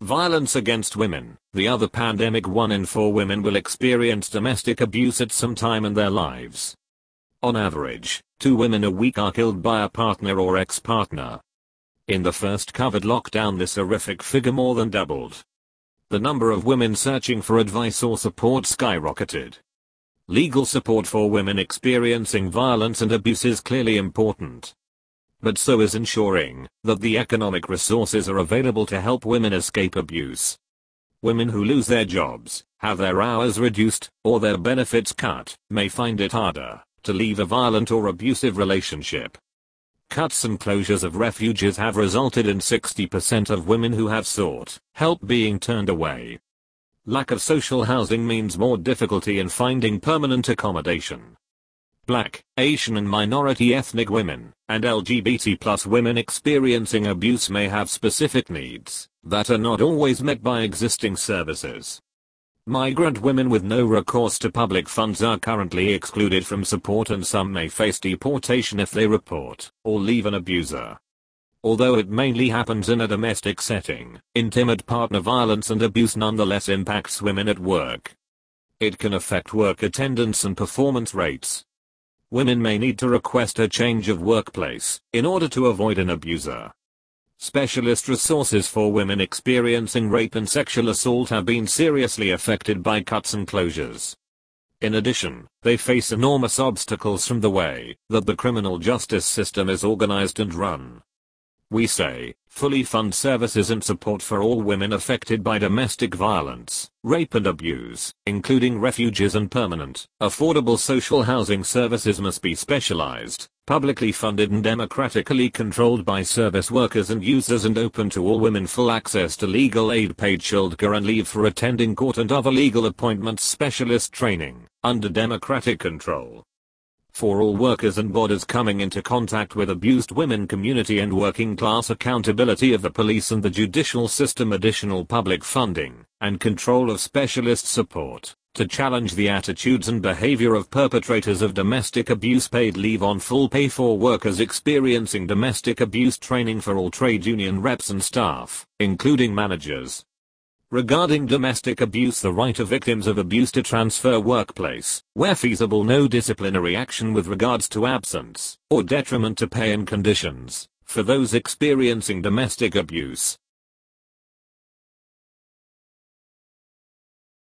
Violence against women. The other pandemic: 1 in 4 women will experience domestic abuse at some time in their lives. On average, 2 women a week are killed by a partner or ex-partner. In the first COVID lockdown, this horrific figure more than doubled. The number of women searching for advice or support skyrocketed. Legal support for women experiencing violence and abuse is clearly important. But so is ensuring that the economic resources are available to help women escape abuse. Women who lose their jobs, have their hours reduced, or their benefits cut, may find it harder to leave a violent or abusive relationship. Cuts and closures of refuges have resulted in 60% of women who have sought help being turned away. Lack of social housing means more difficulty in finding permanent accommodation. Black, Asian and minority ethnic women, and LGBT+ women experiencing abuse may have specific needs that are not always met by existing services. Migrant women with no recourse to public funds are currently excluded from support, and some may face deportation if they report or leave an abuser. Although it mainly happens in a domestic setting, intimate partner violence and abuse nonetheless impacts women at work. It can affect work attendance and performance rates. Women may need to request a change of workplace in order to avoid an abuser. Specialist resources for women experiencing rape and sexual assault have been seriously affected by cuts and closures. In addition, they face enormous obstacles from the way that the criminal justice system is organized and run. We say, fully fund services and support for all women affected by domestic violence, rape and abuse, including refuges, and permanent, affordable social housing services must be specialized, publicly funded and democratically controlled by service workers and users, and open to all women. Full access to legal aid, paid childcare and leave for attending court and other legal appointments. Specialist training, under democratic control. For all workers and bodies coming into contact with abused women, community and working class accountability of the police and the judicial system, additional public funding and control of specialist support to challenge the attitudes and behavior of perpetrators of domestic abuse. Paid leave on full pay for workers experiencing domestic abuse. Training for all trade union reps and staff, including managers. Regarding domestic abuse, the right of victims of abuse to transfer workplace, where feasible. No disciplinary action with regards to absence or detriment to pay and conditions for those experiencing domestic abuse.